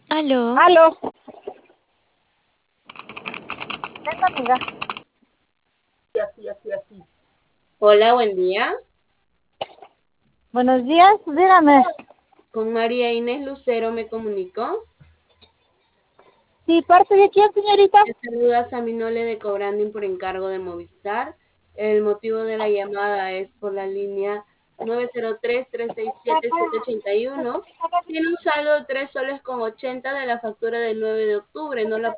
Aló, Aló, esta amiga. Hola, buen día. Buenos días, dígame. Con María Inés Lucero me comunicó. Sí, ¿parte de quién, señorita? Te saluda Saminole de Cobranding por encargo de Movistar. El motivo de la llamada es por la línea 903-367-781. Tiene un saldo de 3 soles con 80 de la factura del 9 de octubre. No la